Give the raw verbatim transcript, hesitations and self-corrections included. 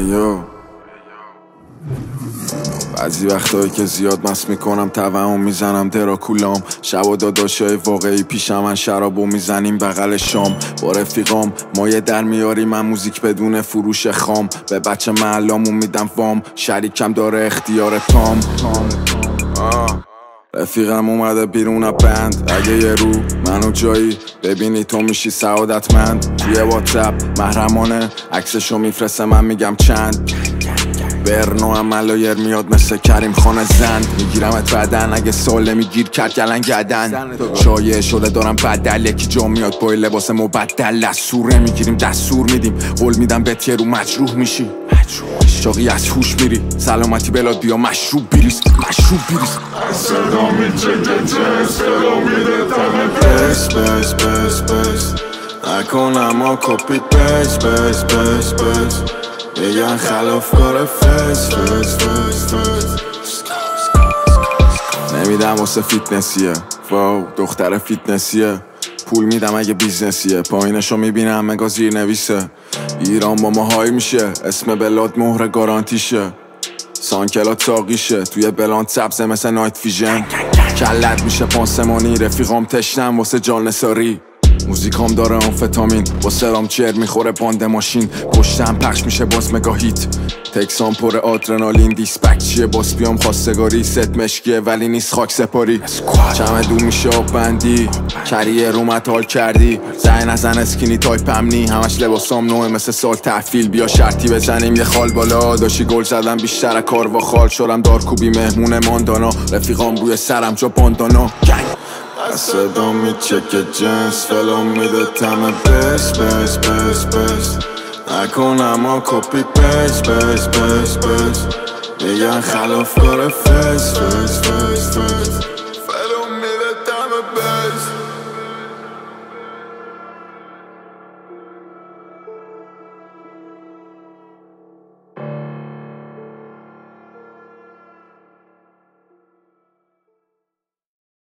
ایو بعضی وقتایی که زیاد مست میکنم توهم میزنم دراکولام شب و داداشای واقعی پیشم من شرابو میزنیم بغل شام با رفیقام مایه در میاری من موزیک بدون فروش خام به بچه محلامون میدم وام شریکم داره اختیار تام آه. رفیقم اومده بیرون بند اگه یه رو منو جایی ببینی تو میشی سعادتمند توی واتساپ محرمانه عکسشو میفرسته من میگم چند برنو هم ملایر میاد مثل کریم خانه زند میگیرمت بدن اگه سال نمیگیر کرد گلن گدن شایع شده دارم بدل یکی جا میاد با لباس مبدل دستور نمیگیریم دستور میدیم قول میدم بهت یه رو مجروح میشی چاقی از هوش میری سلامتی بلاد بیا مشروب بیریز مشروب بیریز صدا میچه که جنس فلو میده تمه بس بس بس بس نکنم ها کپی بس بس بس بس میگن خلافکار فس فس فس فس نمیدم واسه فیتنسیه واو دختر فیتنسیه پول میدم اگه بیزنسیه پایینشو میبینم مگا زیر نویسه ایران با ما های میشه اسم بلاد مهر گارانتیشه سانکلات ساقیشه توی بلان سبزه مثل نایت فیژن کلت میشه پانسمانی رفیقام تشنم واسه جان نساری موزیکام داره آمفتامین با سرام چر میخوره باند ماشین پشتم پخش میشه باز مگاهیت تکسان پر آدرنالین دیسپک چیه باز بیام خواستگاری ست مشکیه ولی نیست خاک سپاری چمه دو میشه آب بندی کریه رومت حال کردی زن نزن اسکینی تایپ امنی همش لباسام نوه مثل سال تحفیل بیا شرطی بزنیم یه خال بالا داشی گل زدم بیشتر کار و خال شدم دارکوبی مهمون ماندانا رفیقام روی سرم جا باندانا صدا میچه که جنس فلو میده تمه بس بس بس بس نکنم ها کپی بس بس بس بس میگن خلافکار فس فس فس فس